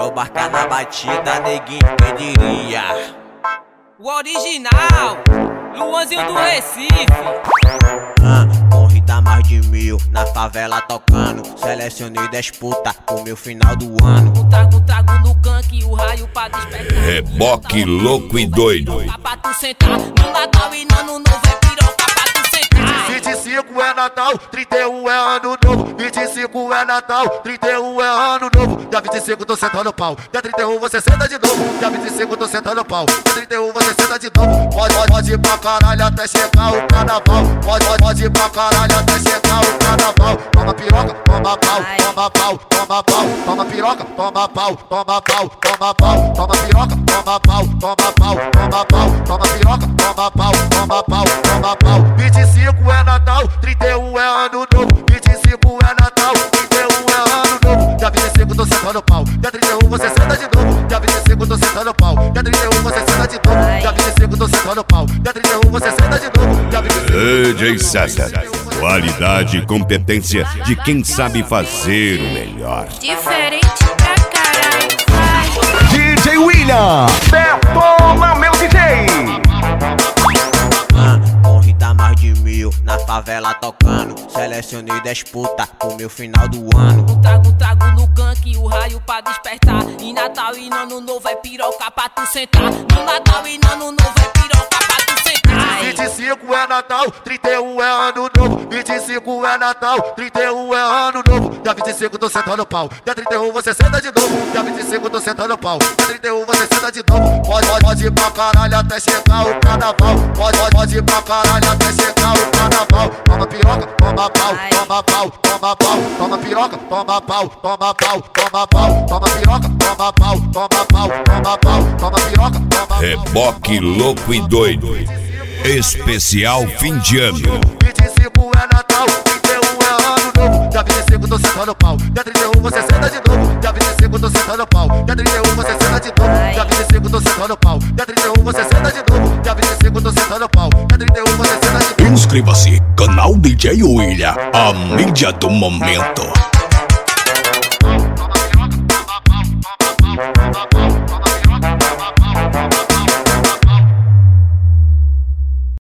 É o Barca na batida, neguinho, quem diria? O original, Luanzinho do Recife. Com Rita mais de 1000, na favela tocando. Selecionei 10 puta pro meu final do ano. Trago no canque, o raio pra despertar. Reboque louco e doido. Pra tu sentar, no Natal e no Ano Novo é piroca pra tu sentar. 25 é Natal, 31 é Ano Novo. 25 é Natal, 31 é Ano Novo. Dia 25 tô sentando pau, dia 31 você senta de novo. Dia 25 tô sentando pau, dia 31 você senta de novo. Pode ir pra caralho até chegar o carnaval. Pode ir pra caralho até chegar o carnaval. Toma piroca, toma pau, toma pau, toma pau. Toma piroca, toma pau, toma pau, toma pau. Toma piroca, toma pau, toma pau, toma pau. Toma piroca, toma pau, toma pau, toma pau. 25 é Natal, 31 é Ano Novo. 25 é Natal, 31 é Ano Novo. Dia 25 tô sentando pau, dia 31 você senta de novo. Dia 25 tô sentando pau, dia 31 você senta de novo. Dia 25 tô sentando pau, dia 31 você senta de novo. Dia 25 DJ César, qualidade e competência de quem sabe fazer o melhor. Diferente pra caralho, vai. DJ William, detona meu DJ. Com Rita mais de 1000, na favela tocando. Selecionei 10 puta pro meu final do ano. Trago no canque, o raio pra despertar. E Natal e no Ano Novo é piroca pra tu sentar. No Natal e no Ano Novo é piroca pra tu sentar. 25 é Natal, 31 é Ano Novo. 25 é Natal, 31 é Ano Novo. Dia 25 tô sentando pau, dia 31 você senta de novo. Dia 25 tô sentando pau, dia 31 você senta de novo. Pode ir pra caralho até chegar o carnaval. Pode ir pra caralho até chegar o carnaval. Toma piroca, toma pau, toma pau, toma pau. Toma piroca, toma pau, toma pau, toma pau. Toma piroca, toma pau, toma pau, toma pau. Toma piroca, toma pau. Reboque louco e doido. Especial fim de ano. 25 é Natal, 31 é Ano Novo. Dia 25 tô sentando pau, dia 31 você senta de novo. Dia 25 tô sentando pau, dia 31 você senta de novo. Dia 25 tô sentando pau, dia 31 você senta de novo. Dia 25 tô sentando pau, dia 31 você senta de novo. Inscreva-se, canal DJ William, a mídia do momento.